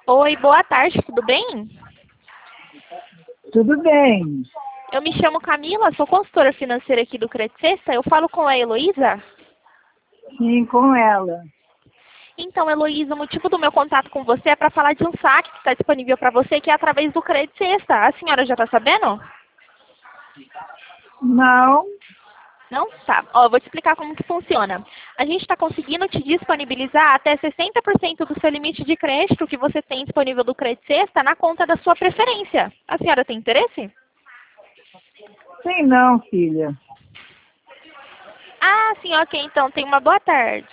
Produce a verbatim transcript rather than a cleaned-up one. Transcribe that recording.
Oi, boa tarde, tudo bem? Tudo bem. Eu me chamo Camila, sou consultora financeira aqui do Credit Sexta. Eu falo com a Heloísa? Sim, com ela. Então, Heloísa, o motivo do meu contato com você é para falar de um saque que está disponível para você, que é através do Credit Sexta. A senhora já está sabendo? Não, Não? Tá. Ó, eu vou te explicar como que funciona. A gente está conseguindo te disponibilizar até sessenta por cento do seu limite de crédito que você tem disponível do Credit Sexta na conta da sua preferência. A senhora tem interesse? sei não, filha. Ah, sim, ok. Então, tenha uma boa tarde.